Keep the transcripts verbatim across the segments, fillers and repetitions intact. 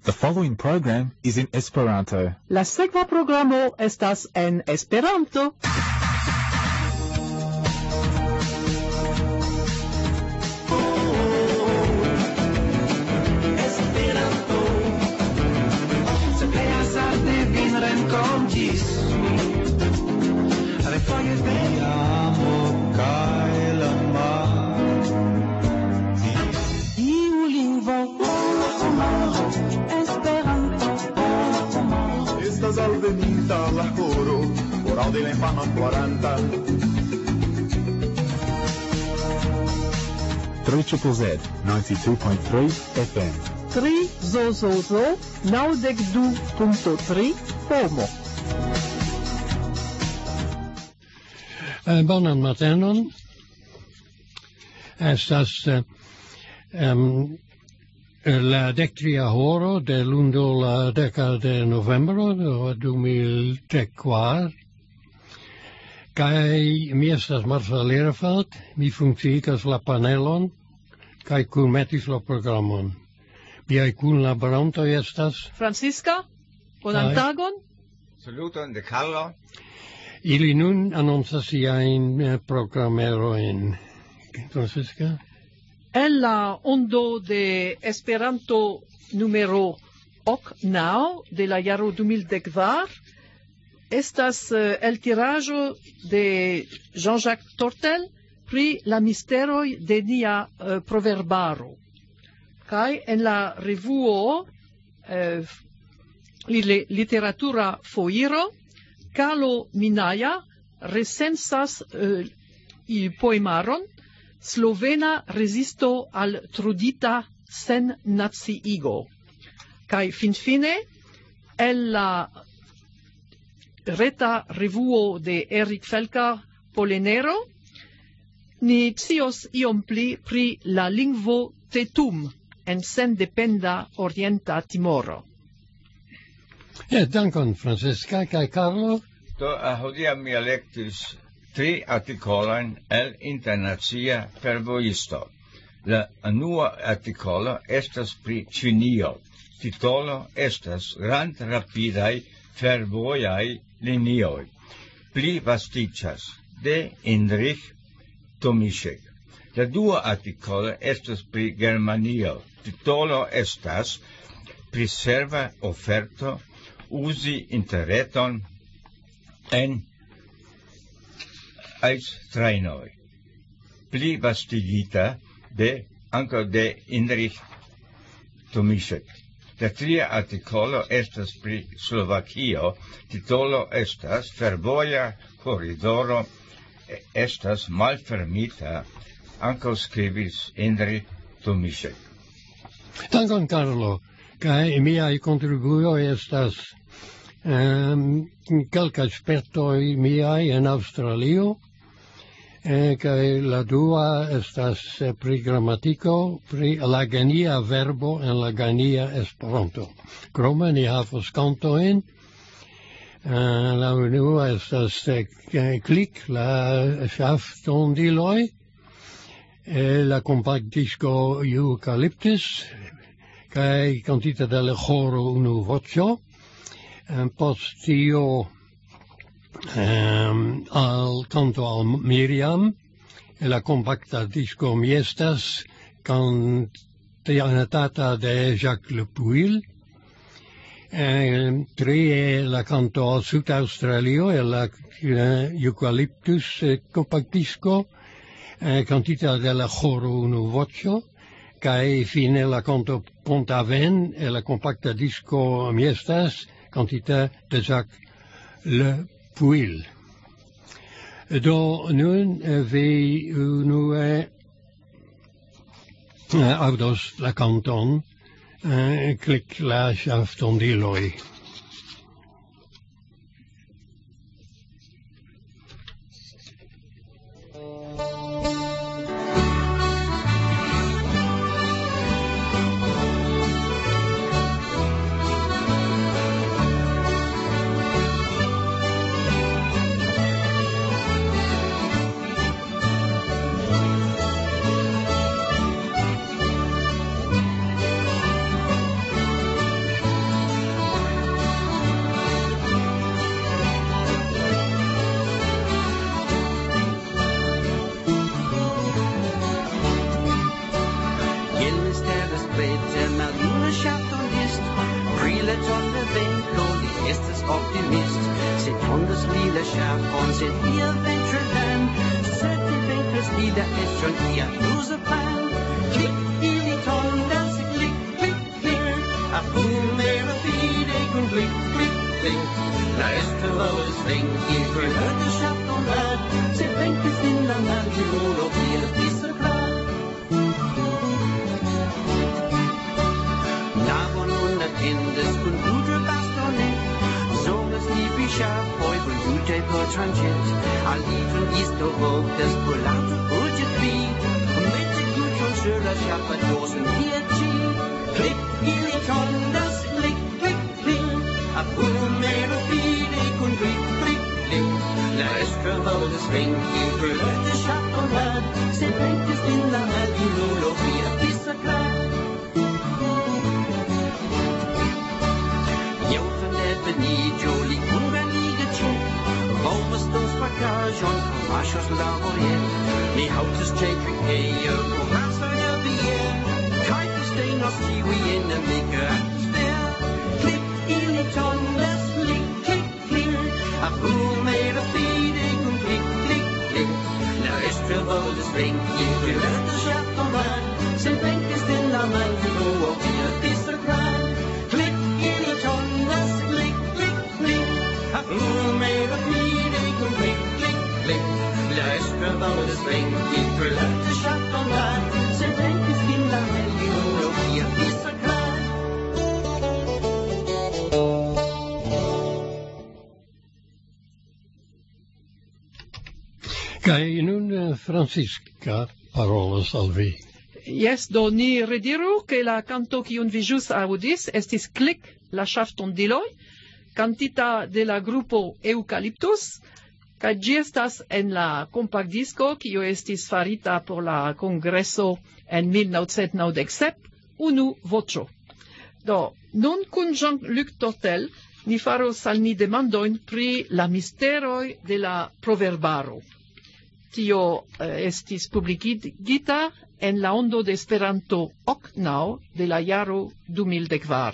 The following program is in Esperanto. La sekva programo estas en Esperanto. Esperanto se plej hazarde vin renkontis. Refoje vejamo kaj la mar. Iu lingvo Estas alvenita la horo, oral de la infano quaranta. three Z Z Z, ninety-two point three F M. tri zo zo zo naŭdek du punkto tri Pomo. Uh, bonan matenon. Estas uh, um, la dectria horo de lundo la deca de novembro de du mil trekvar. Kai mi estas Marcel Lerefeld, mi funkciigas la panelon, kai kunmetis la programon. Miaj kunlaborantoj estas Francisca, bonan tagon. Saluton de Carlo. Ili nun anoncas siajn eh, programerojn. Francisca? En la ondo de Esperanto numero ok naŭ de la jaro du mil dekvar estas uh, eltiraĵo de Jean-Jacques Tortel pri la misteroj de nia uh, proverbaro. Kaj en la revuo uh, li, literatura foiro Carlo Minaya recensas uh, il poemaron Slovena resisto al trudita sen naciigo. Kai finfine, el la reta revuo de Eric Felker Polenero, ni scios iom pli pri la lingvo tetum en sendependa orienta Timoro. Ja, dankon, Francisca, kai Carlo. Do uh, hodia mi elektis tri artikolojn el Internacia Fervojisto. La unua artikolo estas pri Ĉinio. Titolo estas Grandrapidaj fervojaj linioj. Pli vastiĝas de Indrich Tomišek. La dua artikolo estas pri Germanio. Titolo estas pri serva oferto uzi interreton en Eistreinoi, pli vastigita de ankaŭ de Indrich Tomišek. La tria artikolo estas pri Slovakio, titolo estas Fervoja koridoro estas malfermita, ankaŭ skribis Indrich Tomišek. Dankon, Carlo. Kaj miaj kontribuoj estas um, kelkaj spertoj miaj en Aŭstralio. Eh, kaj la dua estas eh, pri gramatiko, pri la gania verbo en la gania Esperanto. Krome ni havas kantojn. Eh, la unua estas eh, Klik, la ŝaftondiloj, eh, la kompaktdisko Eucalyptus, kaj kantita de la ĥoro unu voĉo. Eh, post tio Um, al canto al Miriam, e la compacta disco Miestas, cantata de Jacques Le Puil. Um, tre la canto al Sud Australio, e la uh, Eucalyptus uh, compact disco, uh, cantita de la Choro Unu Vocio, cae fine la canto Pont-Aven, e la compacta disco Miestas, cantita de Jacques Le Puil. Do nun eh, vi unue eh, audos la canton eh, Klik la ŝaftondiloj. davon sind wir Ventureland. Zettelbank Christina ist schon hier, Josefan. Klick in die Tonne, das klick, klick, klick. Ach, mehr Fide, klick, klick, klick. Na, ist für was Ring, ihr gehört, ich hab noch mal. Zettelbank Christina, na, die Rolo, hier ist so klar. Navon und Kindes und gute Bastonet. Bishop, boy, for you take no transit. I'll even east the road, there's pull out to put it be. Commit to good from Sugar Shop, but wasn't here, G. Click, in it on, das click, click, click. A pull made of feed, they could click, click, click. Now, it's trouble, this ring, in Berlin, the shop on land. Say, thank you, in the hand, you know, be a piece of glass. Jolie, unganige Chip, Volvus dos Bagage und Machos Lavorier. Me houses chafing here, Commerce for the year. Type of stain of kiwi in the maker atmosphere. Click in it on, let's click, click, click. A fool made a feed, click, click, click. Now it's trouble, this ring, you will let the shop on that. Say, thank you, still a man to go up here, piece of crime. Click in it on, let's click. Who made a feed, they could click, click, click. Let's go about this thing, people let the shop on that. Say, thank you, skin down, and you will be a piece of crime. Kai nun uh, Francisca parola salvi. Yes, do ni rediru che la canto kiun vi jus audis estis click la shafton diloi, cantita de la grupo Eucalyptus, ca gi estas en la compact disco kio estis farita por la congreso en mil novecent naŭdek sep, unu voĉo. Do, nun kun Jean-Luc Tortel ni faros al ni demandojn pri la misteroj de la proverbaro. Tio eh, estis publikigita en la ondo de Esperanto oknaŭ de la jaro du mil kvar.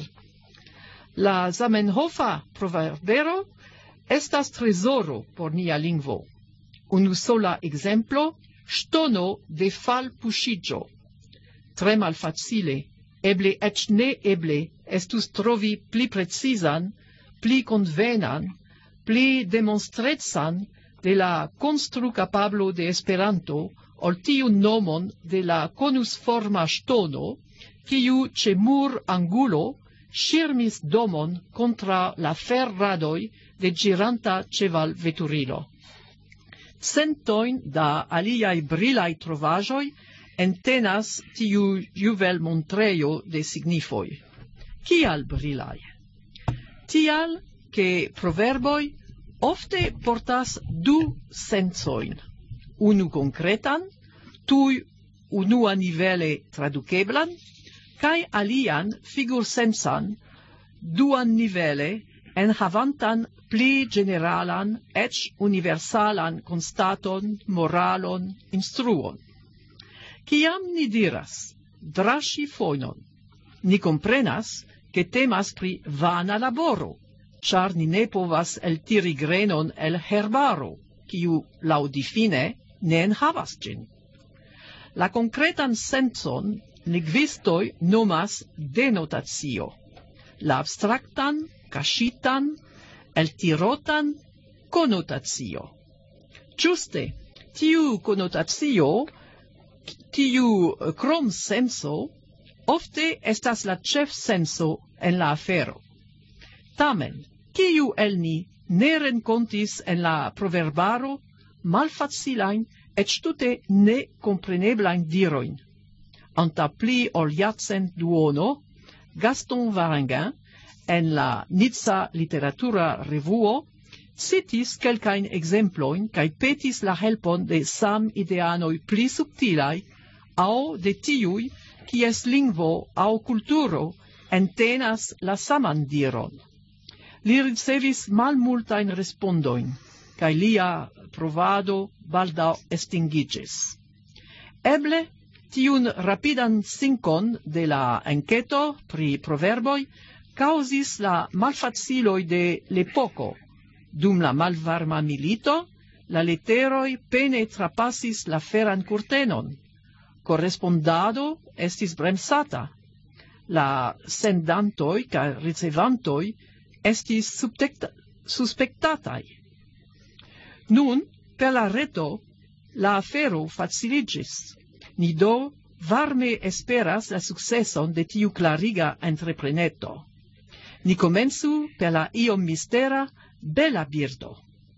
La Zamenhofa proverbero estas trezoro por nia lingvo. Unu sola exemplo, ŝtono de falpuŝiĝo. Tre malfacile, eble eĉ ne eble estus trovi pli precizan, pli konvenan, pli demonstrecan de la konstrukapablo de Esperanto ol tiun nomon de la konusforma ŝtono, kiu ĉe mur-angulo ŝirmis domon kontraŭ la ferradoj de ĝiranta ĉevalveturilo. Centojn da aliaj brilaj trovaĵoj entenas tiu juvelmontrejo de signifoj. Kial brilaj? Tial, ke proverboj ofte portas du sensojn. Unu konkretan, tuj unuanivele tradukeblan, kaj alian figursensan, duannivele enhavantan pli generalan eĉ universalan konstaton, moralon, instruon. Kiam ni diras draŝi fojnon, ni komprenas, ke temas pri vana laboro, ĉar ni ne povas eltiri grenon el herbaro, kiu laŭdifine ne enhavas ĝin. La konkretan sencon lingvistoj nomas denotacio, la abstraktan, kaŝitan, eltirotan konotacio. Ĝuste tiu konotacio, tiu kromsenso, ofte estas la ĉefsenso en la afero. Tamen, kiu el ni ne renkontis en la proverbaro malfacilajn eĉ tute ne kompreneblajn dirojn? Anta pli ol jarcent duono, Gaston Varenguin, en la Nizza Literatura Revuo, citis kelkajn ekzemplojn kaj petis la helpon de samideanoj pli subtilaj aŭ de tiuj, kies lingvo aŭ kulturo entenas la saman diron. Li ricevis malmultajn respondojn, kaj lia provado baldaŭ estingiĝis. Eble tiun rapidan sinkon de la enketo pri proverboj kaŭzis la malfaciloj de l'epoko, Dum la malvarma milito, la leteroi pene trapasis la feran curtenon. Correspondado estis bremsata. La sendantoi ca ricevantoi estis suspectatai. Nun, per la reto, la afero faciligis. Ni do varme esperas la successon de tiu clariga entrepreneto. Ni comenzu per la iom mistera bela birdo.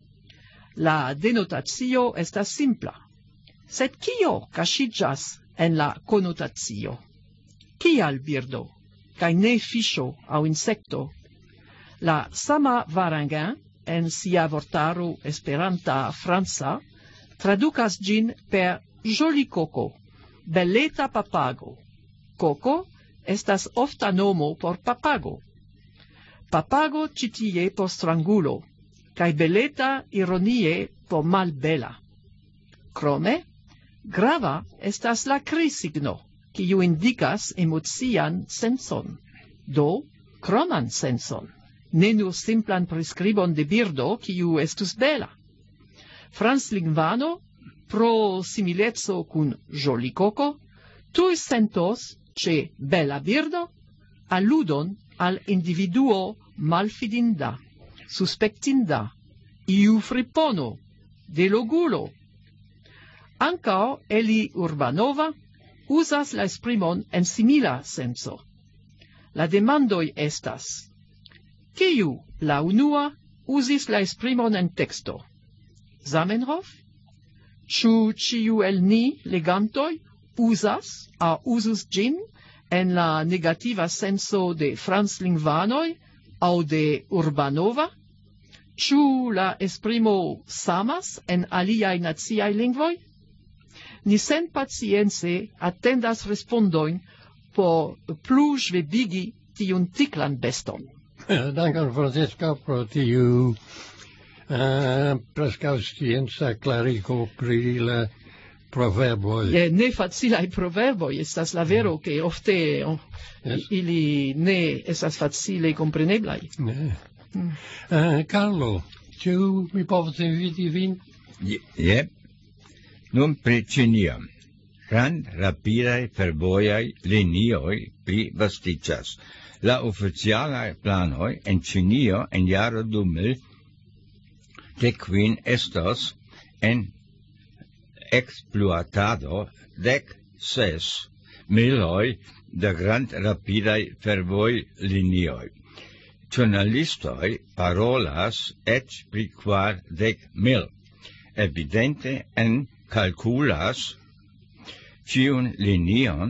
La denotatio estas simpla. Sed kio casigas en la connotatio? Kial birdo, kai ne fisho au insecto? La sama Varangin, en sia vortaro esperanta franca, traducas gin per joli coco, belleta papago. Coco estas ofta nomo por papago. Papago citie por strangulo, kai belleta ironie por malbela. Crome, grava estas la crisigno, kiu indicas emocian senson, do croman senson, ne nur simplan prescribon de birdo kiu estus bela. Franslingvano, pro similezzo cun joli coco, tui sentos, ce bela birdo, alludon al individuo malfidinda, suspectinda, iu fripono, de logulo. Ancao Eli Urbanova usas la esprimon en simila senso. La demandoi estas: kiu la unua usis la esprimon en texto? Zamenhof? Ciu ciu el ni legantoi usas a usus gin en la negativa senso de franslingvanoi au de Urbanova? Ciu la esprimo samas en aliai naziai lingvoi? Ni sen pacienze attendas respondoin por plu svebigi tiun ticlan beston. Dankon, Francesca, pro tiu uh, prescau scienza clarico pri la proverboi. Eh, ne facilai proverboi, estas la vero, che ofte oh, Yes. ili ne estas facile compreneblai. Ne. Uh, Carlo, ciu mi povas inviti vin? Je, je. Nun pri Ĉinio. Grand rapidaj fervojaj linioj plivastiĝas. La oficialaj planoj en Ĉinio en jaro du mil dek kvin estos en ekspluatado dek ses miloj da grand rapidaj fervojlinioj. Ĵurnalistoj parolas eĉ pri kvar dek mil. Evidente en calculas ciun linion,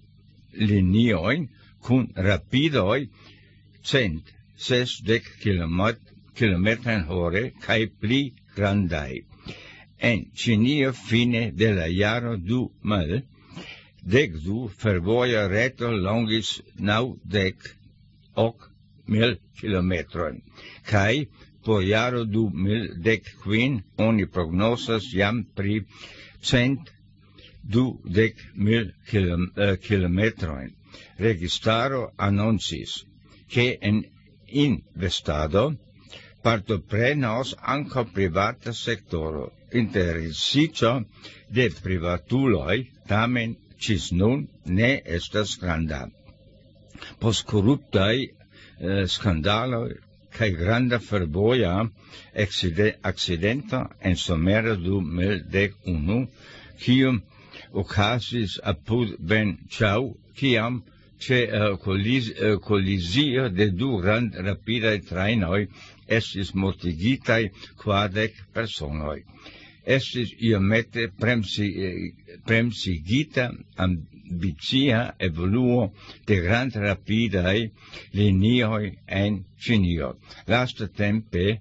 liniojn cun rapidoi cent sesdek kilometrojn hore kaj pli grandaj. En Ĉinio fine de la jaro du mil dek du fervoja reto longis naŭdek ok mil kilometrojn kaj por jaro du mil dek kvin oni prognosas jam pri cent dudek mil kilometrojn. Registaro annoncis che en investado partoprenos ankaŭ privata sektoro. Interesiĝo de privatuloj tamen ĝis nun ne estas granda. Post koruptaj eh, skandaloj kaj granda fervoja akcidento en somero du mil dek unu, kiu okazis apud Benĉau, kiam ĉe uh, koliz, uh, kolizio de du grand rapidaj trajnoj estis mortigitaj kvardek personoj. Estis iomete bremsi, eh, bremsigita ambicia evoluo de grand rapidaj linioj en Ĉinio. Lastatempe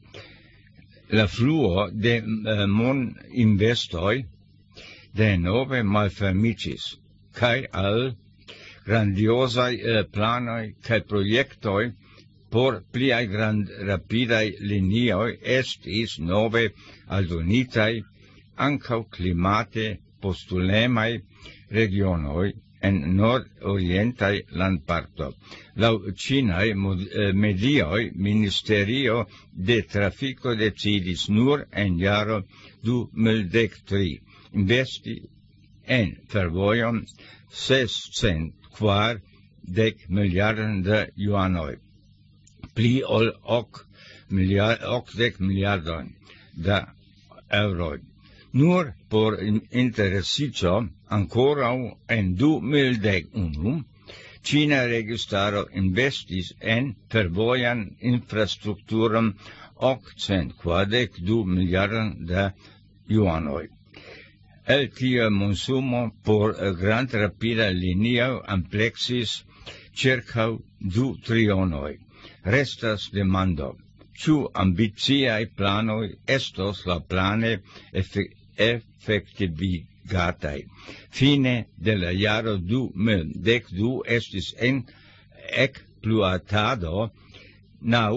la fluo de uh, moninvestoj denove malfermiĝis, kaj al grandiozaj eh, planoj kaj projektoj por pliaj grand rapidaj linioj estis nove aldonitaj ankaŭ klimate postulemaj regionoj en nord-orientaj landparto. Laŭ ĉinaj medioj Ministerio de Trafiko decidis nur en jaro du mil dek tri investi en fervojon sescent kvardek miliardon de juanoj, pli ol ok okdek miliardon da euroj. Nur por interesiĝo ankoraŭ en du mil dek unu Ĉina registaro investis en fervojan infrastrukturon okcent kvardek du miliardon da juanoj. El tia monsumo por grandrapida linio ampleksis ĉirkaŭ du trionoj. Restas demando, ĉu ambiciaj planoj estos la plane efektivigataj. Fine de la jaro du mil dek du estis en ekspluatado naŭ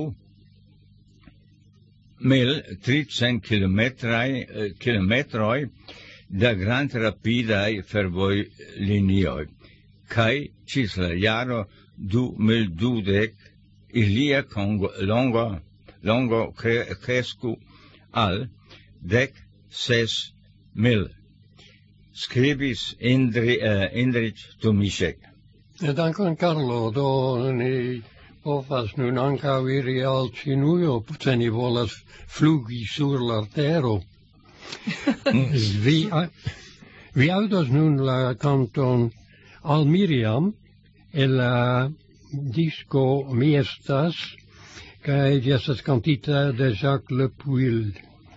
mil tricent kilometroj da grandrapidaj fervojlinioj, kaj ĝis la jaro du mil dudek ilia longo longo crescu al dek ses mil. Skribis Indri, uh, Indrić Tomišek. Dankon Carlo, do ni povas nun ankaŭ iri al Ĉinujo, se ni volas flugi sur la tero. vi, vi aŭdos nun la kanton Al Miriam, el la disco Mi estas, kaj ĝi estas kantita de Jacques Le Puil.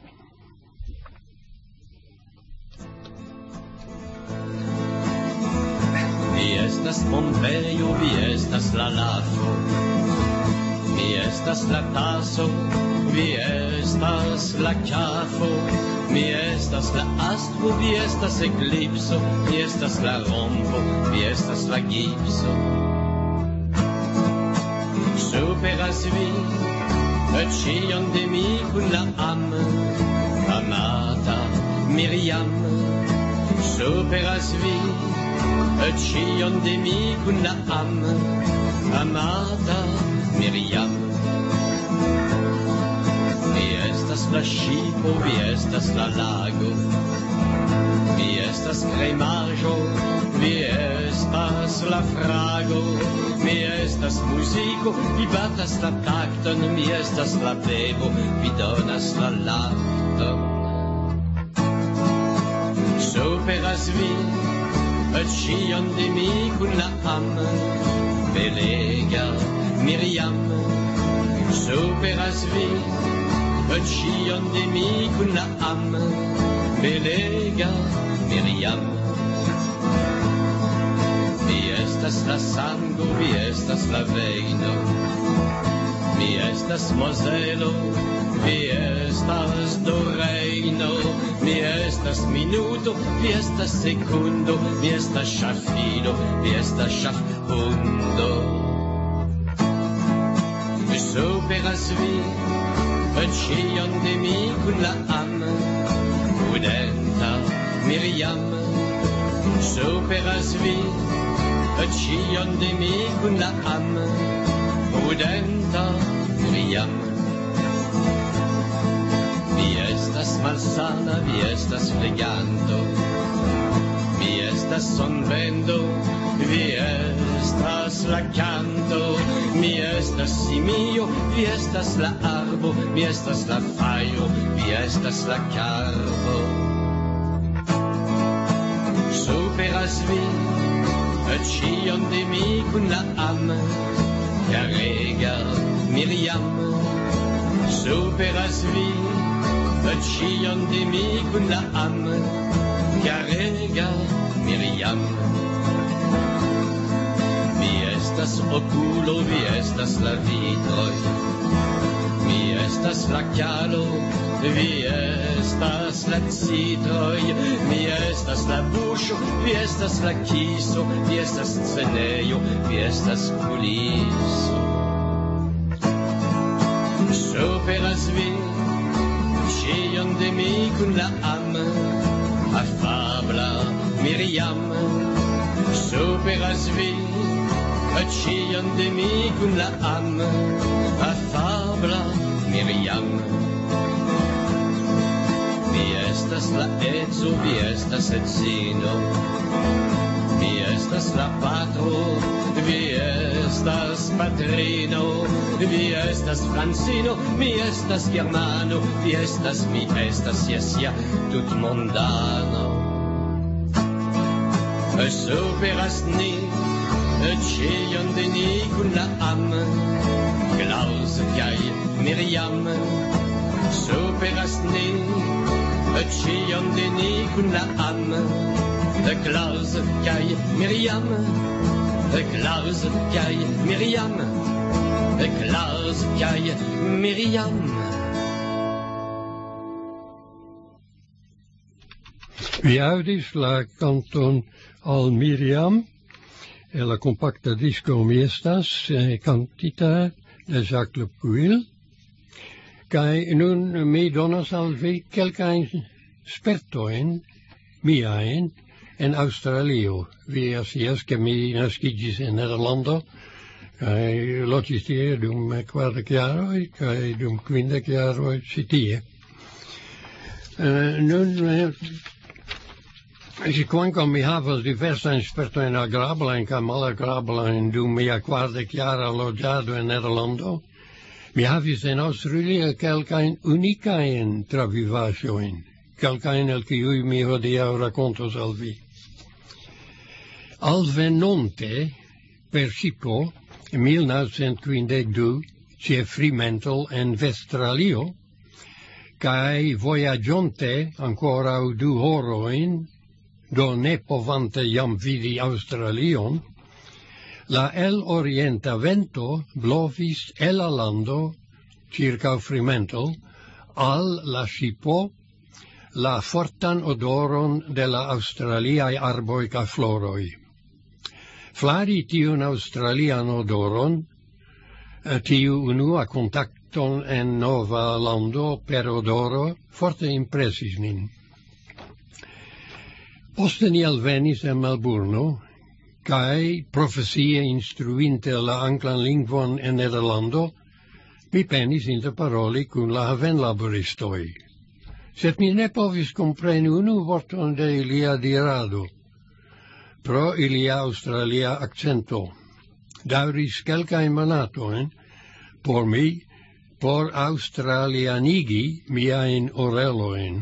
Mi estas Pompejo, vi estas la lafo, mi estas la taso, vi estas la kafo, mi estas la astro, vi estas eklipso, mi estas la rompo, vi estas la gipso. Superas vi, et ĉion de mi kun la am, amata Miriam. Superas vi, et ĉion de mi kun la am, amata Miriam. Vi estas la ŝipo, vi estas la lago, vi estas kremaĵo, vi estas la frago, mi estas muziko, vi batas la takton, mi estas la bebo, vi donas la lakton. Superas vi, et ĉion de mi kun la am, belega Miriam. Superas vi, et ĉion de mi kun la am, belega Miriam. Vi estas la sango, vi estas la vejno, mi estas Mozelo, vi estas do rejno, mi estas minuto, vi estas sekundo, mi estas ŝafilo, vi estas ŝafhundo. Superas vi, et ĉion de mi kun la am, prudenta Miriam. Superas vi, et ĉion de mi kun la am, prudenta Miriam. Vi estas malsana, vi estas fleganto, mi estas sonvendo, vi estas la kanto, mi estas simio, vi estas la arbo, mi estas la fajro, vi estas la karbo. Superas vi, et ĉion de mi kun la am, karega Miriam. Superas vi, et ĉion de mi kun la am, karega Miriam. Vi estas okulo, vi estas la vitroj, mi estas la kalo, vi estas la citroj, mi estas la buŝo, vi estas la kiso, vi estas scenejo, vi estas kuliso. Superas vi, ĉion de mi kun la am, afabla Miriam. superas vi, et cion de mi cun la am, afabla Miriam. Vi estas la edzo, vi estas edzino, vi estas la patro, vi estas patrino, vi estas francino, mi estas germano, vi estas, mi estas, yes, ja, tut mondano. Superas ni, cion de ni cun la am, Klaus kaj Miriam. Superas ni, cion de ni cun la am, Klaus kaj Miriam. Klaus kaj Miriam. Klaus kaj Miriam. Vi audis la canton al Miriam e la compacta disco mi estas eh, cantita de Jacques Le Puil. Kai nun mi donas al vi kelkain spertoin miain en Australio. Vi asias ke mi naskigis en Nederlando, kai loĝis tie dum kvardek jaroj, kai dum kvindek jaroj ĉi tie. Uh, nun uh, Si kvankam mi havas diversajn spertojn agrablajn kaj malagrablajn dum mia kvardek jara loĝado en Nederlando, mi havis en Aŭstralio kelkajn unikajn travivaĵojn, kelkajn el kiuj mi hodiaŭ rakontos al vi. Alvenonte per ŝipo en mil naŭcent kvindek du ĉe Fremantle en Vestralio, kaj vojaĝonte ankoraŭ du horojn, do ne povante jam vidi Australion, la el orienta vento blovis el la lando, circa Fremantle, al la ŝipo, la fortan odoron de la australiaj arboj kaj floroj. Flari tiun australian odoron, tiu unua kontakton en nova lando per odoro, forte impresis min. Poste ni alvenis en Melburno, kaj profesie instruinte la anglan lingvon en Nederlando, mi penis interparoli kun la havenlaboristoj. Sed mi ne povis kompreni unu vorton de ilia dirado, pro ilia australia accento. Daŭris kelkajn monatojn por mi, por australianigi miajn orelojn.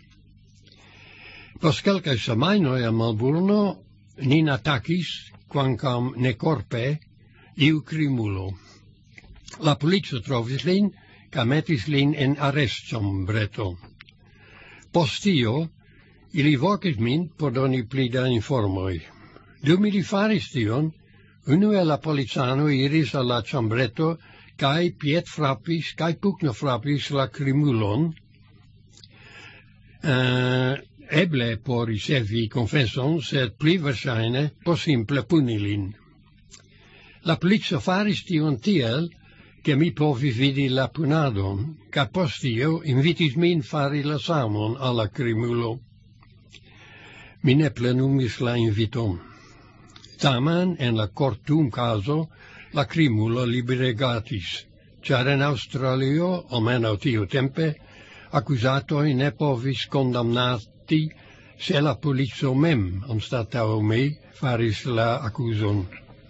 Post kelkaj semajnoj en Melburno nin atakis, kvankam ne korpe, iu krimulo. La polico trovis lin, kaj metis lin en arestĉambreto. Post tio, ili vokis min por doni pli da informoj. Dum ili faris tion, unue la policanoj iris al la ĉambreto kaj piedfrapis kaj pugnofrapis la krimulon. Uh, Eble por ricevi confesson, sed pli verŝajne por simple puni lin. La polico faris tion tiel, ke mi povis vidi la punadon, kaj post tio invitis min fari la samon al la krimulo. Mi ne plenumis la inviton. Tamen en la kortumkazo la krimulo liberegatis, ĉar en Aŭstralio, almenaŭ tiutempe, akuzatoj ne povis kondamnati se la polico mem, anstataŭ mi, faris la akuzon.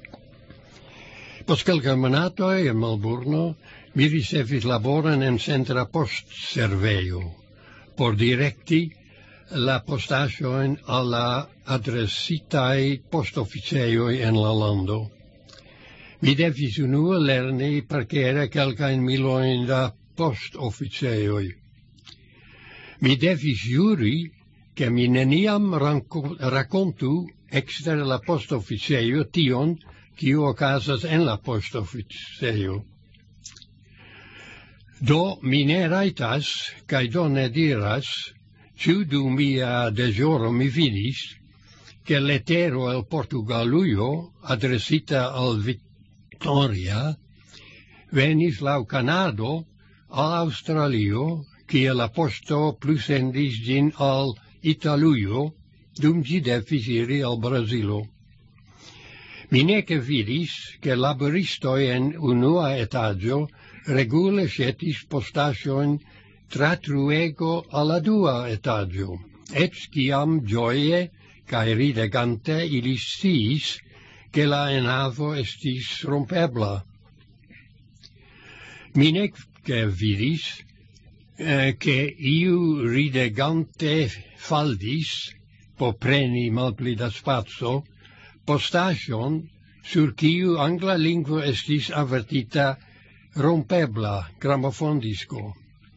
Post kelkaj monatoj en Melburno, mi ricevis laboron en centra postservejo, por direkti la postaĵojn al la adresitaj postoficejoj en la lando. Mi devis unue lerni parkere kelkajn milojn da postoficejoj. Mi devis juri, ke mi neniam rakontu ekster la postoficejo tion, kiu okazas en la postoficejo. Do mi ne rajtas, kaj do ne diras, ĉu dum mia deĵoro mi vidis, ke letero el Portugalujo, adresita al Victoria, venis laŭ Kanado al Aŭstralio, kie la poŝto plusendis ĝin al Italujo, dum ĝi devis iri al Brazilo. Mi nec vidis che laboristoi en unua etaggio regule scetis postacion tra truego alla dua etaggio, et ciam gioie cae ridegante ili sciis che la enavo estis rompebla. Mi nec vidis eh, che iu ridegante faldis, po preni malpli da spazio, postacion sur quiu angla lingua estis avertita rompebla gramofondisco.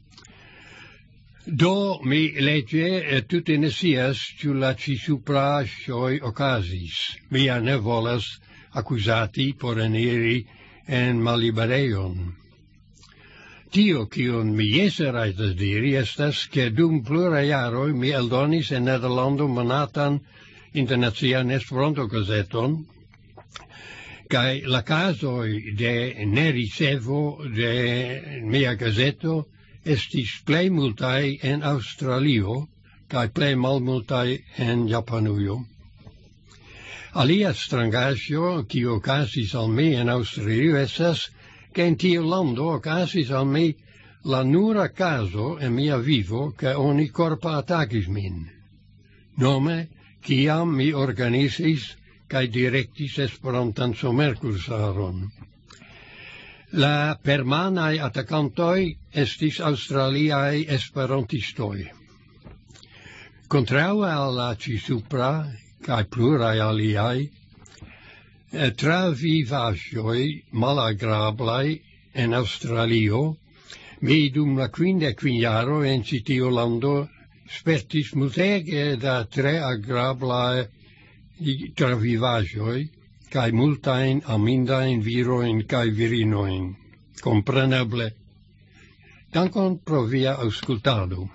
Do mi lege tutte nesias ciu la ci supra scioi ocasis. Mia ne volas accusati por eniri en malibareion. Tio cion mi jese raitas diri estas che dum plura jaroi mi eldonis en Nederlando monatan internazian Esperanto gazeton, cae la casoi de ne ricevo de mia gazeto estis plei multae en Australio, cae plei malmultae en Japanuio. Alia strangasio, qui ocasis al mi en Australio, estas che in tiu lando ocasis al mi la nura caso en mia vivo che oni corpa attacis min. Nome, ciam mi organisis cae directis Esperantan somercursaron. La permanae attacantoi estis australiae esperantistoi. Contraue alla ci supra, cae plurae aliae, tra vivacioi malagrablai en Australio, mi dum la quinde quinjaro en citio lando spertis multege da tre agrablae travivagioi, cae multain amindain viroin cae virinoin, compreneble. Dankon pro via auscultado.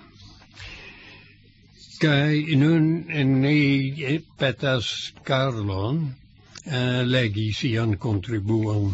Cae nun ni petas Carlon uh, legi sian contribuon.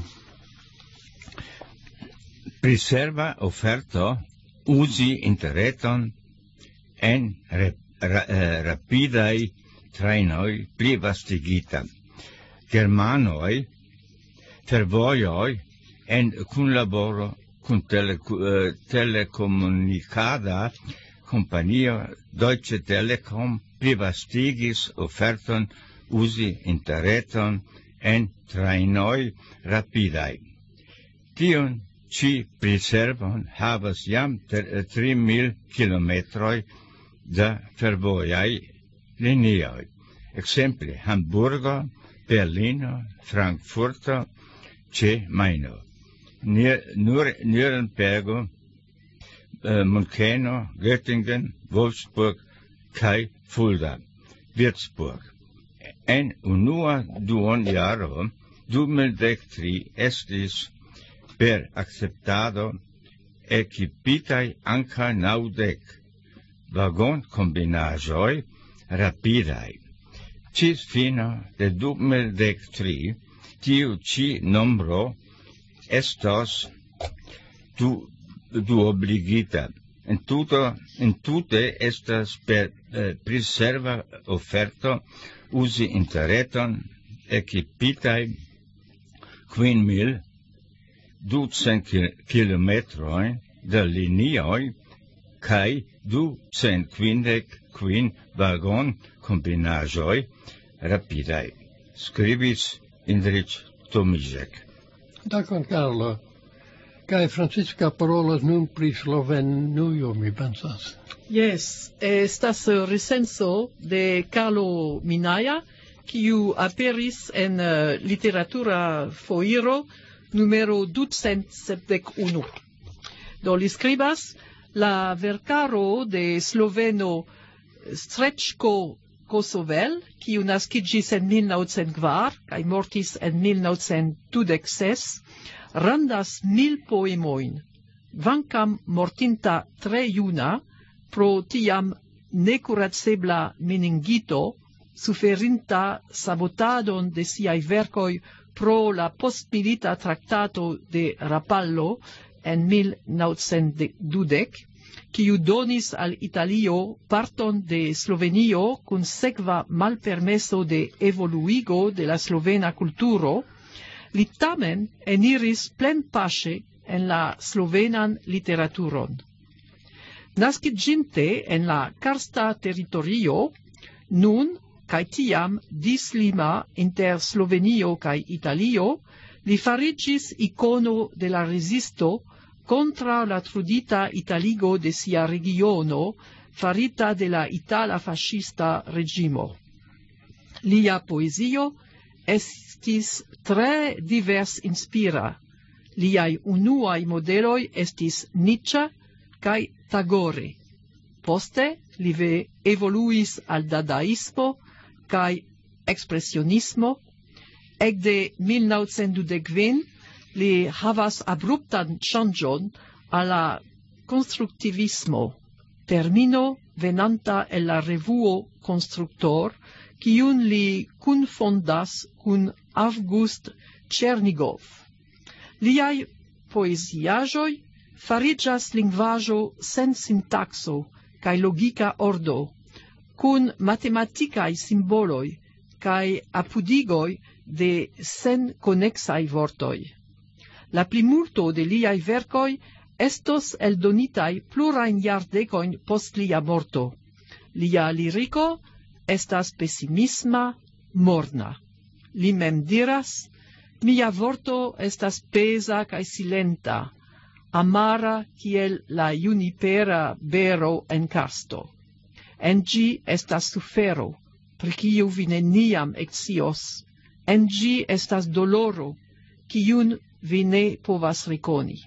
Preserva offerto usi interreton en rep, ra, eh, rapidai trainoi pli vastigita. Germanoi, fervojoi, en cun laboro cun tele, uh, telecomunicada compagnia Deutsche Telekom privastigis offerton usi interreton en trainoi rapidai. Tion ci preservon havas jam tri mil kilometroi da fervojai linioi. Exemple Hamburgo, Berlino, Frankfurto, ce Maino. Nürnbergo, uh, Munkeno, Göttingen, Wolfsburg, kai Fulda, Würzburg. En unua duon jaro, du mil dek tri, estis per acceptado equipitai anca naudec vagon combinajoi rapidai. Cis fino de du mil dek tri, tiu ci nombro estos du, du obligita. En tuto, en tute estas per eh, preserva offerto usi interreton equipitai quin mil ducent kilometroi da linioi kai ducent quindec quin vagon combinajoi rapidai. Scribis Indrich Tomizek. Dankon, Carlo. Kai Francisca parolas nun pri Slovenujo, mi pensas. Yes, estas recenso de Carlo Minaya, kiu aperis en uh, literatura foiro numero ducent sepdec unu. Do li skribas, la verkaro de sloveno Strečko Kosovel, kiu naskiĝis en mil naŭcent kvar kaj mortis en mil naŭcent dudek ses, randas mil poemojn, kvankam mortinta tre juna pro tiam nekuracebla meningito, suferinta sabotadon de siaj verkoj pro la postmilita traktato de Rapallo en mil naŭcent dudek, kiu donis al Italio parton de Slovenio kun sekva malpermeso de evoluigo de la slovena kulturo, li tamen eniris plenpaŝe en la slovenan literaturon. Naskiĝinte en la karsta teritorio, nun kaj tiam dislima inter Slovenio kaj Italio, li fariĝis ikono de la rezisto contra la trudita italigo de sia regiono farita de la itala fascista regimo. Lia poesio estis tre divers inspira. Liai unuai modeloi estis Nietzsche kai Tagore. Poste li ve evoluis al dadaismo kai expressionismo. Ekde mil naŭcent dudek kvin li havas abruptan ŝanĝon al la konstruktivismo, termino venanta el la revuo Konstruktor, kiun li kunfondas kun August Ĉernigov. Liaj poeziaĵoj fariĝas lingvaĵo sen sintakso kaj logika ordo, kun matematikaj simboloj kaj apudigoj de sen koneksaj vortoj. La plimulto de liaj verkoj estos eldonitaj plurajn jardekojn post lia morto. Lia liriko estas pesimisma, morna. Li mem diras: mia vorto estas peza kaj silenta, amara kiel la junipera bero en karsto. En ĝi estas sufero, pri kiu vi neniam ekscios. En ĝi estas doloro, kiun vi ne povas rekoni.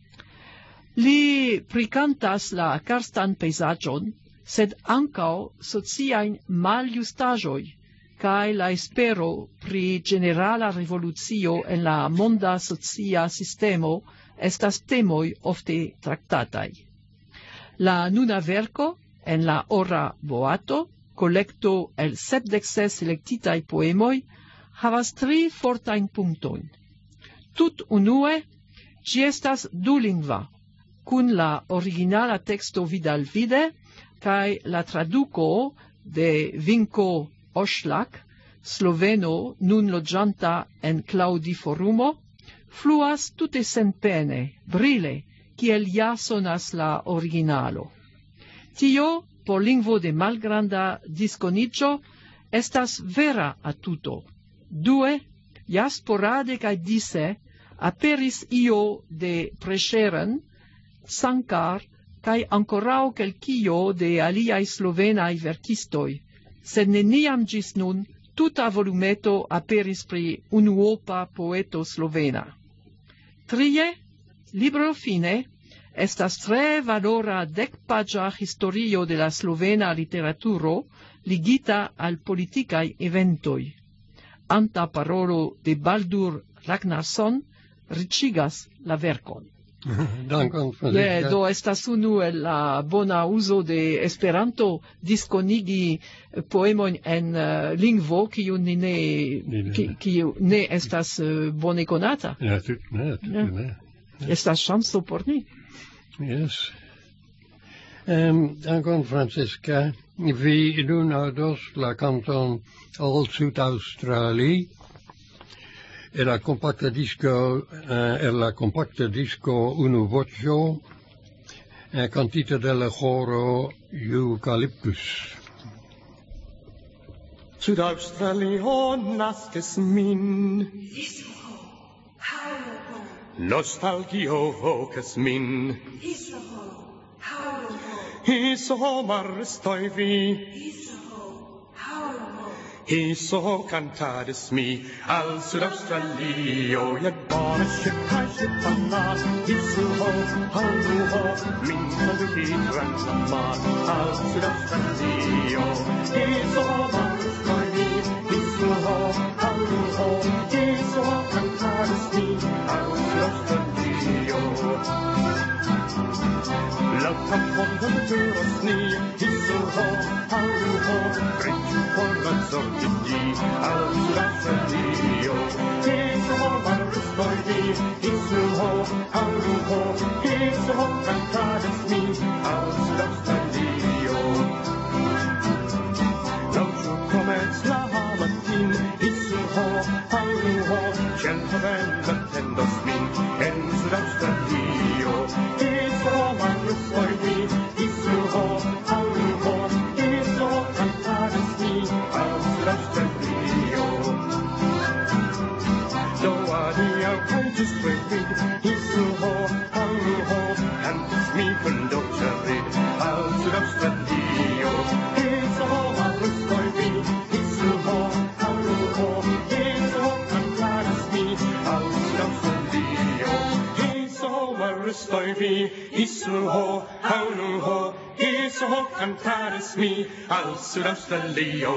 Li prikantas la karstan pejzaĝon, sed ankaŭ sociajn maljustaĵoj kaj la espero pri ĝenerala revolucio en la monda socia sistemo estas temoj ofte traktataj. La nuna verko en la Ora Boato, kolekto el sepdek ses elektitaj poemoj, havas tri fortajn punktojn. Tut unue, ĝi estas dulingva, kun la originala teksto vidalvide kaj la traduko de Vinko Oŝlak, sloveno nun loĝanta en Claudiforumo, fluas tute senpene, brile, kiel ja sonas la originalo. Tio, por lingvo de malgranda diskoniĝo, estas vera atuto. Due, ja sporade kaj dise, aperis io de Prešeren, Sankar kaj ankoraŭ kelkio de aliaj slovenaj verkistoj, sed neniam ĝis nun tuta volumeto aperis pri unuopa poeto slovena. Trie, libro fine estas tre valora dekpaĝa historio de la slovena literaturo ligita al politikaj eventoj. Anta parolo de Baldur Ragnarsson riĉigas la verkon. Dankon, Ne, Fradeka. do estas unu el la bona uzo de Esperanto diskonigi poemojn en uh, lingvo kiu ni ne ne. ki- kiu ne estas uh, bone konata. Ja, tut, ne, tut, Ja. ne. Estas ŝanco por ni. Yes. Um, dankon, Francesca. Vi nun audos la canton All Sud Australi e la compacta disco uh, e la compacta disco Unu Vocio e cantita del choro Eucalyptus. Sud-Australio nasces min, nostalgio vocas min. I sommar stoi vi, i så cantades mi al Sud-Australio. Jag bara köpa, köpa mat, i så ho, hallo ho, min favoritransamma al Sud-Australio. I sommar stoi vi, i så ho, hallo ho, i så cantades mi al Sud-Australio. La campon turos ni, i så ho, hallo ho, bridge for la sortigi al Sud-Australio. I sommar stoi vi, i så ho, hallo ho, i så cantades mi al Australio, eso manusoi mi, isu ho, haunu ho, eso cantares mi, al Australio. Do adia cantus reid, isu ho, haunu ho, cantus mi conductorid, al Australio, eso manusoi mi, isu ho, haunu ho, eso cantares mi, al Australio. Restoi mi, isu ho, haunu ho, isu ho cantares mi, al Sud Australio.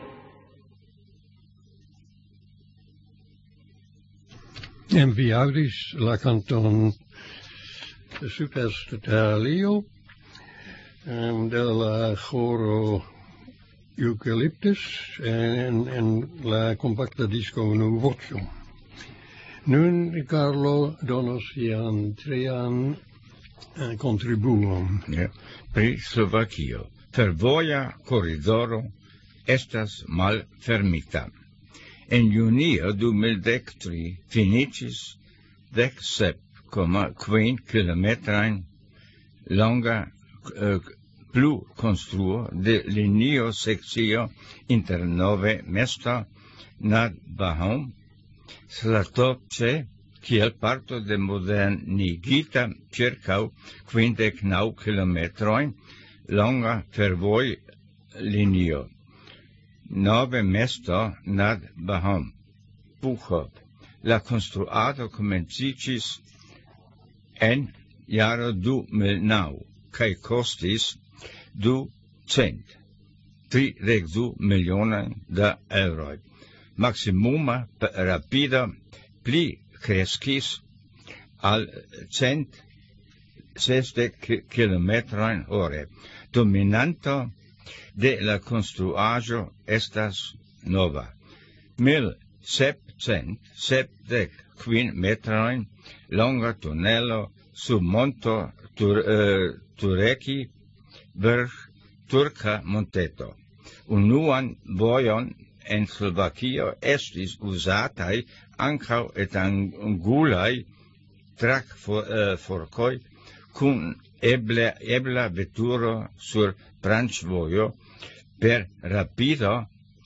En vi audis la canton Sud Australio um, de la choro Eucalyptus en, en la compacta disco Nu Vocio. Nun Carlo donos ian trean uh, contribuon. Yeah. Pri Slovakio. Fervoja corridoro estas malfermita. En junio du mil dek tri finicis dek sep koma kvin kilometrajn longa uh, plu konstruo de linio sekcio inter Nove Mesto nad Bahom Slatoce, kiel parto de modernigita circau quindec nau kilometrojn longa fervoj linio. Nove Mesto nad Bahom. Buchop. La konstruado komenciĝis en jaro du mil naŭ kaj kostis du cent tridek du milionojn da euroj. Maximuma rapida pli kreskis al cent sesdek kilometrojn hore. Dominanto de la konstruaĵo estas nova. Mil sepcent sepdek kvin metrojn longa tunelo sub monto tur, uh, Tureki verŝ turka monteto. Unuan vojon en Slovakio estis uzataj ankaŭ etangulaj trakforkoj kun eble, ebla veturo sur branĉvojo per rapido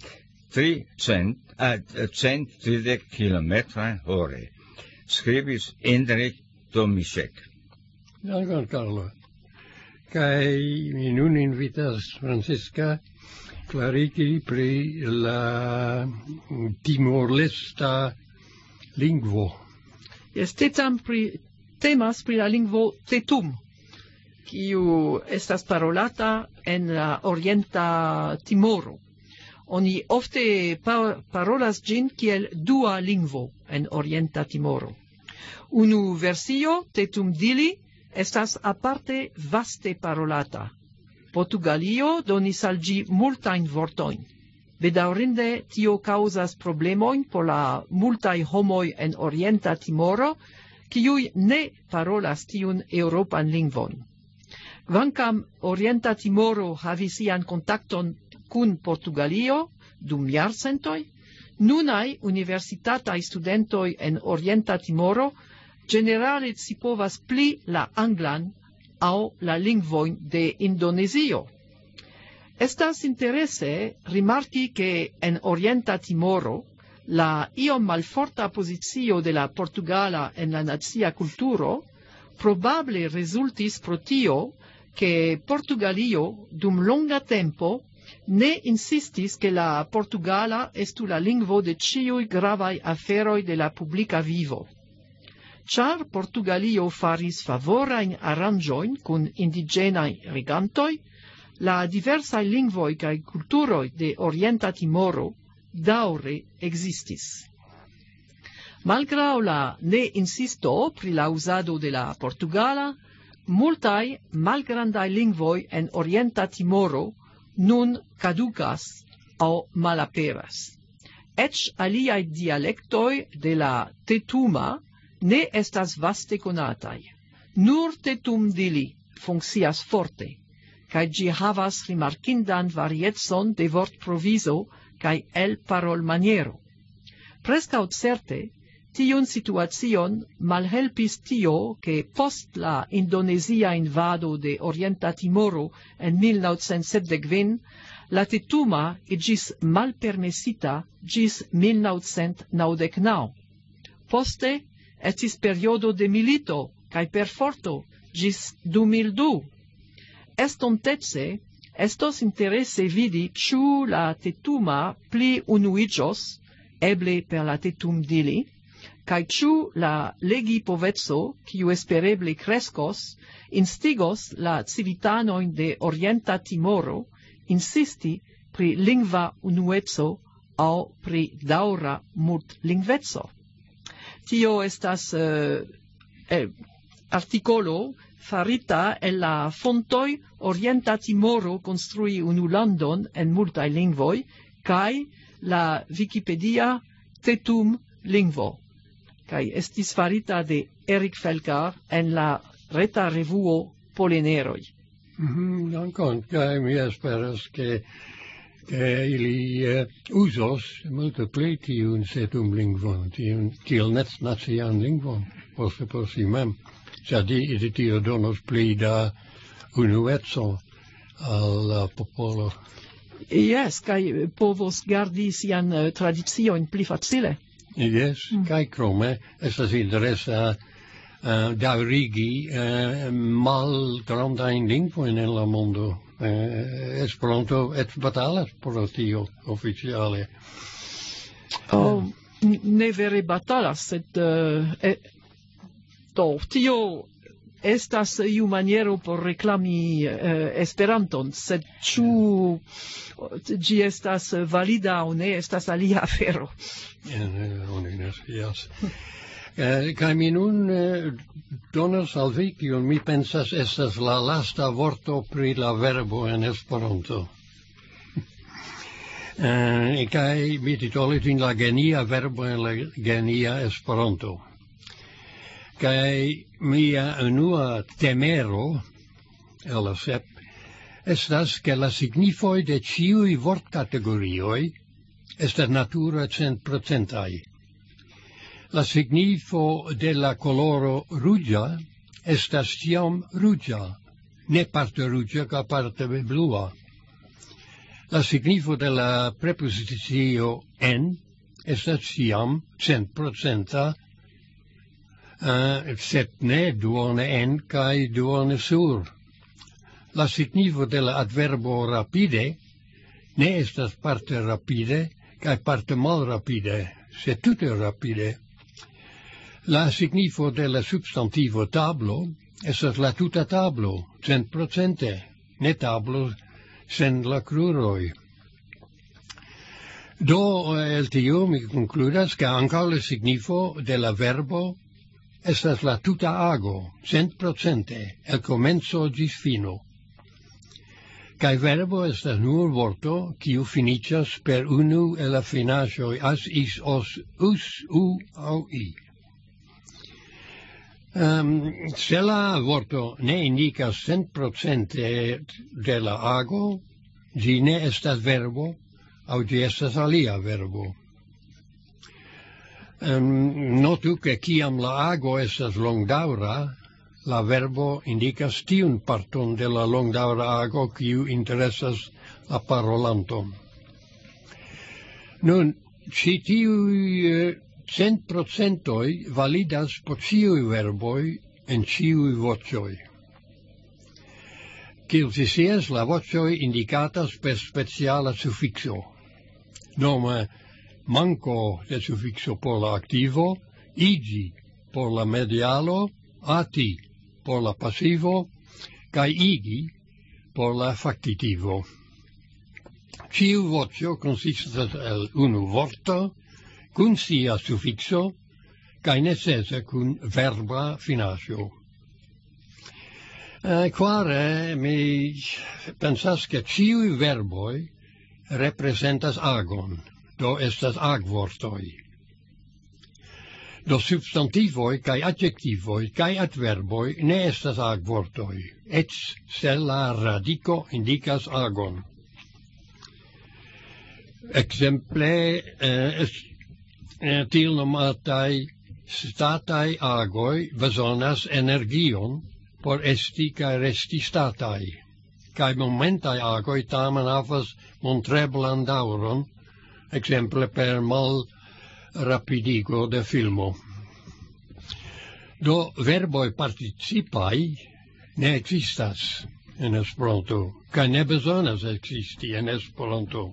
cent tridek kilometrojn hore. Skribis Indrek Tomišek. Dankon, Carlo. Kaj mi nun invitas Francisca clarigi pri la timor-lesta lingvo. Yes, tetam pri, temas pri la lingvo tetum, kiu estas parolata en la orienta Timoro. Oni ofte pa parolas ĝin kiel dua lingvo en orienta Timoro. Unu versio, tetum dili, estas aparte vaste parolata. Portugalio donis al ĝi multajn vortojn. Bedaŭrinde tio kaŭzas problemojn por la multaj homoj en orienta Timoro, kiuj ne parolas tiun eŭropan lingvon. Kvankam orienta Timoro havis sian kontakton kun Portugalio dum jarcentoj, nunaj universitataj studentoj en orienta Timoro generale scipovas pli la anglan aŭ la lingvojn de Indonezio. Estas interese rimarki ke en orienta Timoro la iom malforta pozicio de la portugala en la nacia kulturo probable rezultis pro tio ke Portugalio dum longa tempo ne insistis ke la portugala estu la lingvo de ĉiuj gravaj aferoj de la publika vivo. Ĉar Portugalio faris favorajn aranĝojn kun indiĝenaj regantoj, la diversaj lingvoj kaj kulturoj de orienta Timoro daŭre ekzistis. Malgraŭ la ne-insisto pri la uzado de la portugala, multaj malgrandaj lingvoj en orienta Timoro nun caducas aŭ malaperas. Eĉ aliaj dialektoj de la tetuma ne estas vaste konataj. Nur tetum dili funkcias forte, kaj ĝi havas rimarkindan variecon de vortprovizo kaj elparolmaniero. Preskaŭ certe, Tiun situacion malhelpis tio che post la Indonezia invado de Orienta Timoro en mil naŭcent sepdek la tetuma igis malpermesita gis mil naŭcent naŭdek naŭ. Poste estis periodo de milito kaj perforto gis du mil du. Estontece estos interese vidi ĉu la tetuma pli unuiĝos, eble per la tetum dili, kaj ĉu la legipoveco, kiu espereble kreskos, instigos la civitanojn de Orienta Timoro insisti pri lingva unueco aŭ pri daŭra multlingveco. Tio estas uh, eh, artikolo farita el la fontoj Orienta Timoro konstrui unu landon en multaj lingvoj kaj la Wikipedia tetum lingvo. Kaj estis farita de Erik Felkar en la reta revuo Poleneroj. Mm-hmm, dankon, kaj mi esperas ke ke ili uh, uzos multe pli tiun tetum lingvon, tiun tiel nacian lingvon, poste por si mem. Sed tio donos pli da unueco al la popolo. Yes, kaj povos gardi sian uh, tradicion pli facile. Yes, mm. Kaj krome estas interesa uh, daŭrigi uh, malgrandajn lingvojn en la mondo. Uh, Esperanto et batalas por tio oficiale. Oh, ne vere batalas, sed uh, eh, do, tio estas iu maniero por reklami uh, Esperanton, sed ĉu ĝi estas valida aŭ ne, estas alia afero. Oni ne scias. Kaj mi nun donas al vi, kiun mi pensas estas la lasta vorto pri la verbo en Esperanto. Kaj mi titolis ĝin la genia verbo en la genia Esperanto. Kaj mia unua temero, el la sep, estas ke la signifoj de ĉiuj vortkategorioj estas natura centprocentaj. La signifo de la coloro ruĝa estas ĉiam ruĝa, ne parte ruĝa kaj parte blua. La signifo de la prepozicio en estas ĉiam centprocenta, uh, sed ne duone en kaj duone sur. La signifo de la adverbo rapide ne estas parte rapide kaj parte malrapide, sed tute rapide. La signifo de la substantivo tablo estas la tuta tablo, centprocente, ne tablo sen la kruroj. Do el tio mi konkludas ke ankaŭ la signifo de la verbo estas la tuta ago, centprocente, el komenco ĝis fino. Kaj verbo estas nur vorto kiu finiĝas per unu el la finaĵoj as, is, os, us, u aŭ i. Um, se la vorto ne indicas centprocente de la ago, ĝi ne estas verbo, aŭ ĝi estas alia verbo. Um, notu ke kiam la ago estas longdaŭra, la verbo indicas tiun parton de la longdaŭra ago kiu interesas la parolanton. Nun, ĉi tiuj cent procentoi validas por ciui verboi en ciui vocioi. Kiel si scias, la vocioi indicatas per speciala suffixo. Nome manco de suffixo por la activo, igi por la medialo, ati por la passivo, kai igi por la factitivo. Ciu vocio consistas el unu vorto, cun sia suffixo, cae necesse cun verba finacio. Eh, quare mi pensas che ciui verboi representas agon, do estas agvortoi. Do substantivoi cae adjectivoi cae adverboi ne estas agvortoi, et se la radico indicas agon. Exemple, eh, est til nomatai statai agoi bezonas energion por esti kai resti statai. Kai momentai agoi tamen havas montreblan dauron, exemple per mal rapidigo de filmo. Do verboi participai ne existas en Esperanto, kai ne bezonas existi en Esperanto.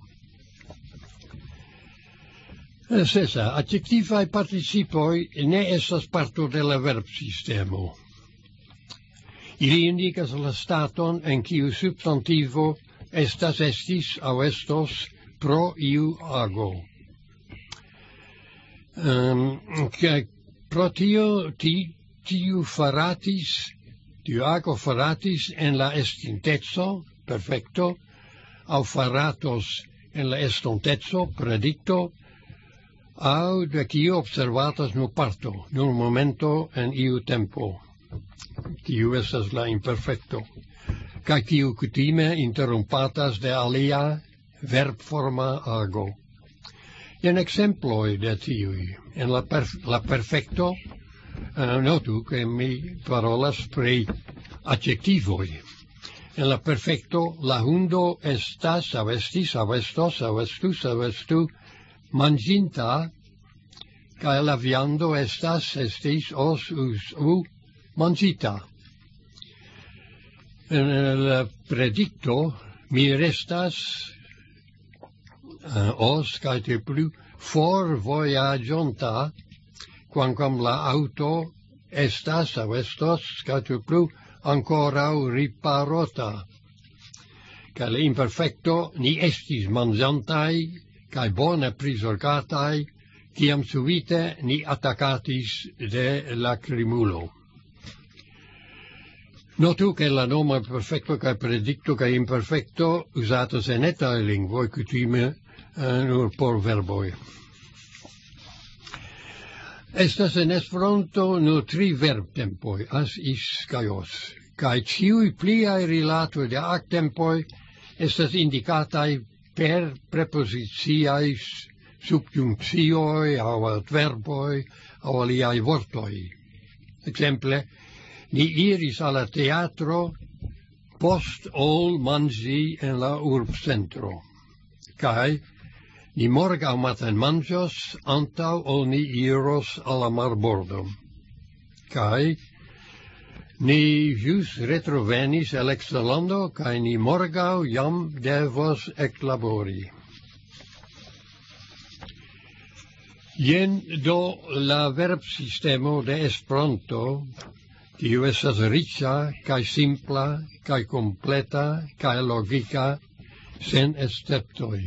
Sesa, adjectivae participoi ne estas parto de la verbsistemo. Ili indicas la staton en kiu substantivo estas estis au estos pro iu ago. Um, pro tio ti, tiu faratis, tiu ago faratis en la estintezo, perfecto, au faratos en la estontezo, predicto, au de kiu observatas nur parto, nur momento en iu tempo. Kiu estas la imperfecto, ca kiu kutime interrumpatas de alia verbforma ago. En exemploi de tiui, en la, perf la perfecto, uh, notu che mi parolas pri adjectivoi. En la perfecto, la hundo estas, au estis, au estos, au estus, au estu, manginta, cae la viando estas, estis, os, us, u, mangita. En el predicto, mi restas, uh, os, cae te plu, for voyagianta, quamquam la auto estas, au estos, cae te plu, ancorau riparota. Cae le imperfecto, ni estis mangiantai, cae bone prisorgatai, ciam subite ni attacatis de lacrimulo. Notu che la noma perfecto cae predicto cae imperfecto usatas en etae lingvoi cutime uh, nur por verboi. Estas en Esperanto nur tri verbtempoi, as, is, cae os, cae ciui pliai rilatoi de ac tempoi estas indicatai per prepositiais subjunctioi au adverboi au aliai vortoi. Exemple, ni iris alla teatro post ol mangi en la urbcentro. Kai ni morgau maten mangios antau ol ni iros alla marbordo. Kai ni jus retrovenis el exterlando, kai ni morgau jam devos eclabori. Jen do la verbsistemo de Esperanto, kiu estas riĉa kaj simpla kaj kompleta kaj logika sen esceptoj.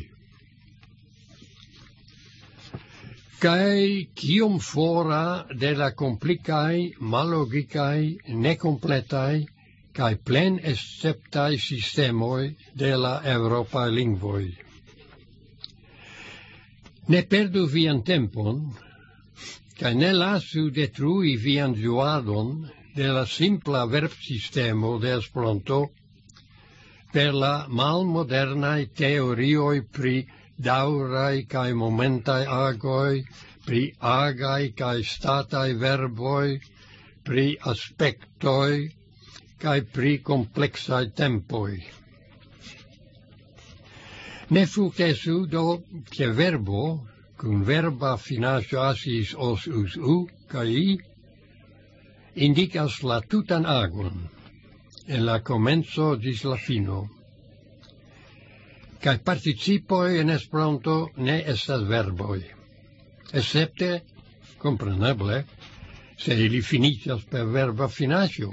Kaj kiom fora de la komplikaj, mallogikaj, nekompletaj kaj plen esceptaj sistemoj de la eŭropaj lingvoj. Ne perdu vian tempon, kaj ne lasu detrui vian ĝuadon de la simpla verbsistemo de Esperanto per la malmodernaj teorioj pri daŭraj kaj momentaj agoj, pri agaj kaj stataj verboj, pri aspektoj kaj pri kompleksaj tempoj. Ne futesu do che verbo, cum verba finaĵo asis os us u kaj i, indicas la tutan agon, en la komenco ĝis la fino. Kaj participoj en Esperanto ne estas verboj, escepte, kompreneble, se ili finiĝas per verba finaĵo.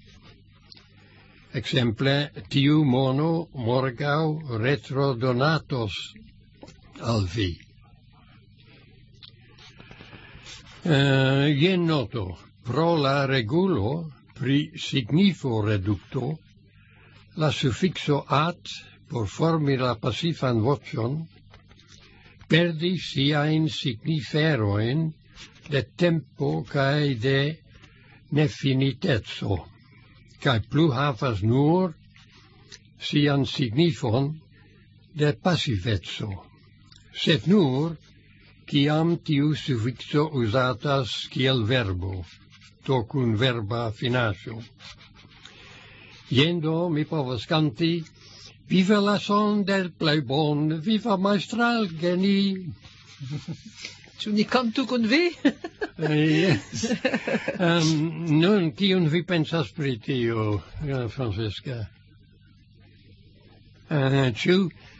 Exemple, tiu mono morgaŭ retrodonatos al vi. Uh, jen noto, pro la regulo pri signifo redukto, la suffixo at por formi la pasifan voĉon perdis siajn signiferojn de tempo kaj de nefiniteco, kaj plu havas nur sian signifon de pasiveco, sed nur kiam tiu suffixo usatas kiel verbo, to kun verba finaĵo. Jen do mi povas kanti Viva la son del plej bon, viva maestral geni. Ĉu ni kantu kun vi? Yes. Um, nun, kiun vi pensas pri tio, uh, Francesca? Uh, ĉu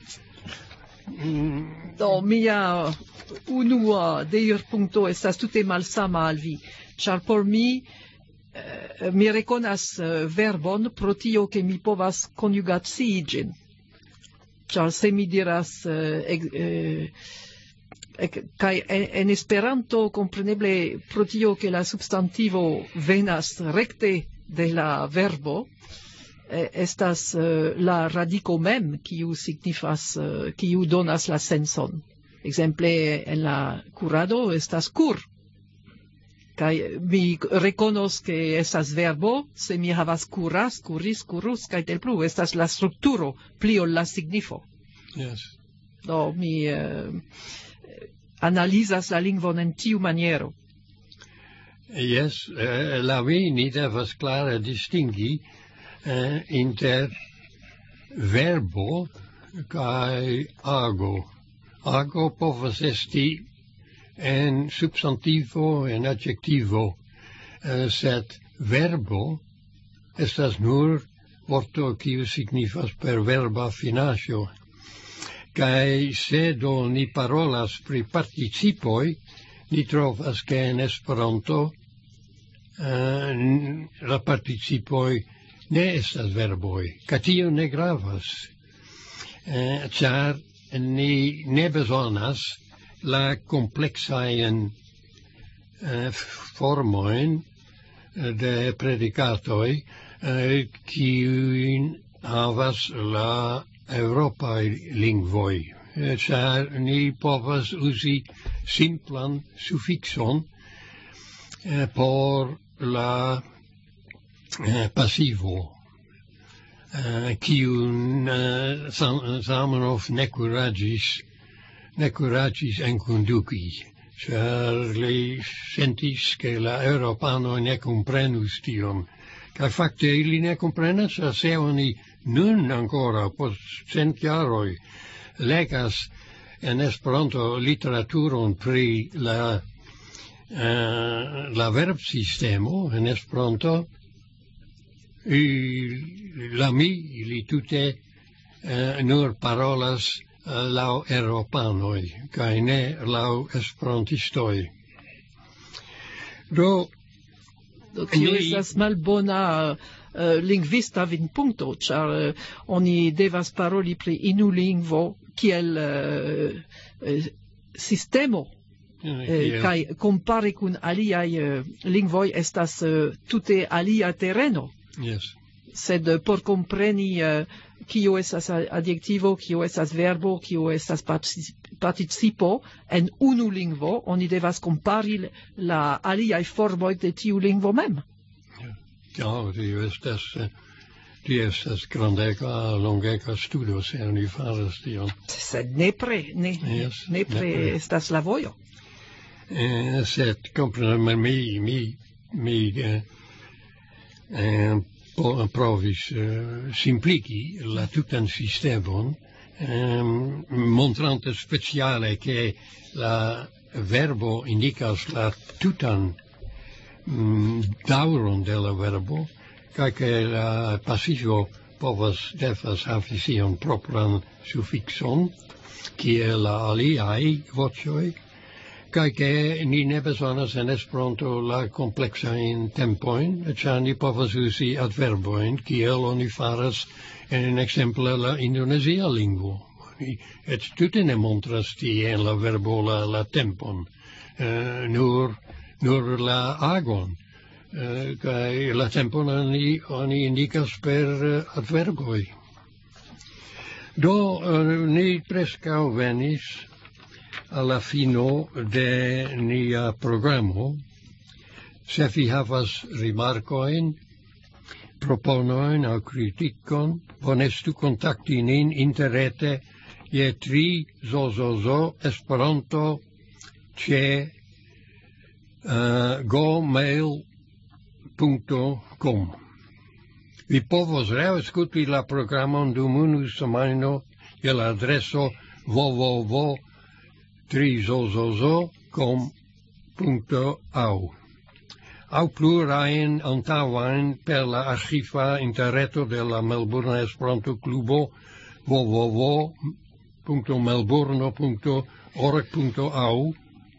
mm, Do mia unua deirpunkto estas tute malsama al vi, ĉar por mi eh, mi rekonas eh, verbon pro tio ke mi povas konjugacii ĝin. Ĉar se mi diras eh, eh, kaj en, en Esperanto kompreneble pro tio ke la substantivo venas rekte de la verbo, eh, estas eh, la radiko mem kiu signifas, eh, kiu donas la senson. Exemple en la curado estas cur. Kaj mi rekonos ke estas verbo, se mi havas curas, curis, curus, kaj tel plu, estas la strukturo pli ol la signifo. yes. Do mi eh, analizas la lingvon en tiu maniero. Yes, uh, la mi ni devas klare distingi uh, inter verbo kaj ago. Ago povas esti en substantivo, en adjektivo, uh, sed verbo estas nur vorto kiu signifas per verba finaĵo. Kaj se do ni parolas pri participoj, ni trovas ke en Esperanto uh, la participoj ne estas verboj, kaj tio ne gravas, uh, ĉar ni ne bezonas la kompleksajn uh, formojn de predikatoj uh, kiujn havas la eŭropaj lingvoj. Ĉar ni povas uzi simplan sufikson eh, por la eh, pasivo, eh, kiun eh, sam, Zamenhof ne kuraĝis ne kuraĝis enkonduki, ĉar li sentis ke la eŭropanoj ne komprenus tion. Kaj fakte ili ne komprenas, ĉar se oni nun ancora post cent jaroj legas en Esperanto literaturon pri la uh, la verbsistemo en Esperanto, la mi ili tute uh, nur parolas uh, laŭ eŭropanoj kaj ne laŭ esperantistoj. Do Do tio estas malbona uh, lingvista vidpunkto, ĉar uh, oni devas paroli pri inu lingvo kiel uh, uh, sistemo, uh, kaj kompare kun aliaj uh, lingvoj estas uh, tute alia tereno. Yes. Sed uh, por kompreni uh, kio estas adjektivo, kio estas verbo, kio estas participo en unu lingvo, oni devas kompari la aliaj formoj de tiu lingvo mem. Ja, tio estas tio estas grandega, longega studo, se oni faras tion. Sed nepre, ne, yes, nepre, nepre estas la vojo. Eh, sed kompreneble mi mi mi eh, eh, provis uh, simpligi la tutan sistemon, um, montrante speciale che la verbo indicas la tutan um, dauron de la verbo, kaj ke la pasivo povas devas havi sian propran sufikson, kiel la aliaj voĉoj, kaj ke ni ne bezonas en Esperanto la kompleksajn tempojn, ĉar ni povas uzi adverbojn, kiel oni faras en ekzemple la indonezia lingvo. Et tute ne montras tie en la verbo la, la tempon, uh, nur, nur la agon, uh, kaj la tempon oni, oni indikas per uh, adverboj. Do uh, ni preskaŭ venis alla fino de nia programo. Se vi havas rimarkoin, proponoin aŭ kritikon, bonestu kontakti nin interrete je tri zozozo Esperanto c'è uh, gmail punto com. Vi povos reascolti la programon dum unu semajno je la adreso w w w punto tri zozozo com punto au. Au plurajn antaŭajn per la arĥiva interreto de la Melburna Esperanto Klubo w w w punto melburno punto org punto au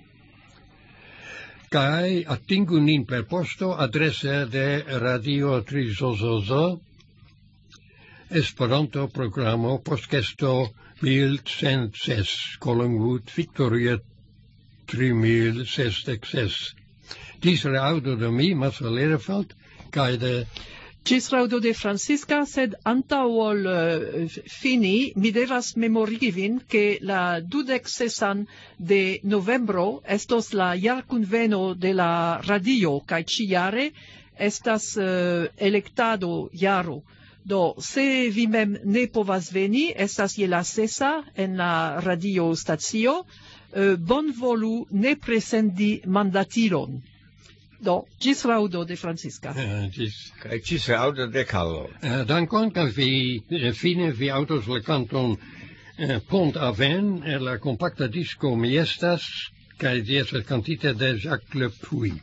kaj atingu nin per poŝto adrese de Radio Tri Zozozo Esperanto programo podcasto mil cent ses Collingwood Victoria tri mil sesdek ses. Dis raudo de mi, Mats Lerefeld, kaj de Gis raudo de Francisca, sed antaŭ uh, fini, mi devas memorigi vin, ke la dudek sesan de novembro estos la jarkunveno de la radio, kaj ĉiujare estas uh, elektado jaro. Do, se vi mem ne povas veni, estas je la sesa en la radio stacio, uh, bonvolu ne presendi mandatilon. Do, gis raudo de Francisca. uh, dis, Kaj ĝis raudo de Carlo. uh, dankon kaj vi uh, fine vi aŭdos la kanton uh, Pont Aven, uh, la kompakta disko mi estas, kaj ĝi estas kantita de Jacques Le Puy.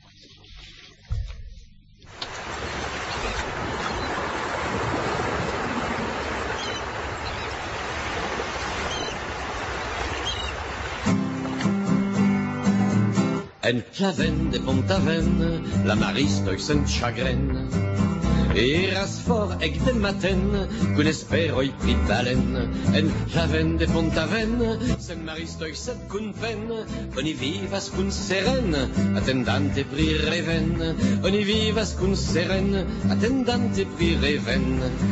En Claven de Pont-Aven, la maristoj sen chagren. Iras for ec del maten, kun esperoj pri balen. En Claven de Pont-Aven, sen maristoj sed kun pen. Oni vivas kun seren, attendante pri reven. Oni vivas kun seren, attendante pri reven.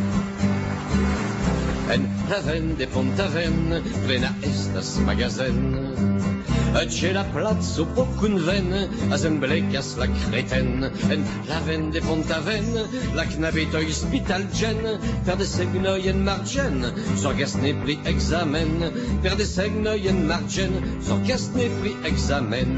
En Claven de Pont-Aven, plena estas magazen. C'è la plazo po kunven, azemblekas la kreten. En Claven de Pont-Aven, la knabetoj spitalĝen, per desegnoj en marĝen, zorgas ne pri ekzamen. Per desegnoj en marĝen, zorgas ne pri ekzamen.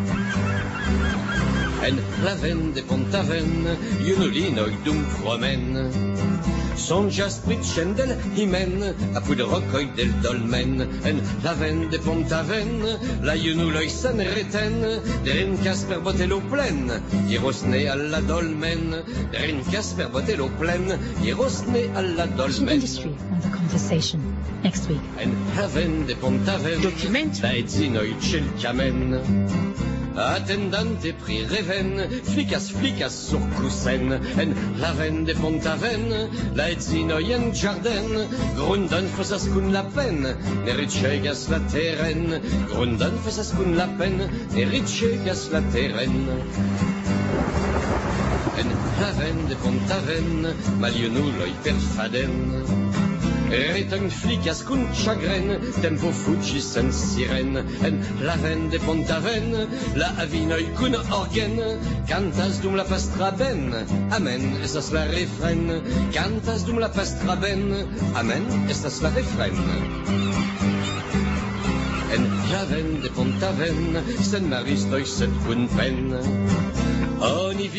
En Claven de Pont-Aven, junulinoj dum promen. Sonĝas pri ĉendel himen, apud rokoj del dolmen. En Claven de Pont-Aven, la junuloj senreten, drinkas per botelo plen, iros ne al la dolmen. Drinkas per botelo plen, iros ne al la dolmen. Industry on the conversation next week. En Claven de Pont-Aven, la edzinoj ĉelkamen. Attendante pri reven, flikas flikas sur kusen. En Claven de Pont-Aven, la edzinoj en ĝarden, grundon fosas kun la pen, ne riĉegas la teren. Grundon fosas kun la pen, ne riĉegas la teren. En Claven de Pont-Aven, maljunuloj perfaden. Reton flikas kun ĉagren, tempo fuĝis sen siren. En Claven de Pont-Aven, la avinoj kun orgen kantas dum la pastra ben. Amen, estas la refren. Kantas dum la pastra ben. Amen, estas la refren. En Claven de Pont-Aven, sen maristoj sed kun pen. Oni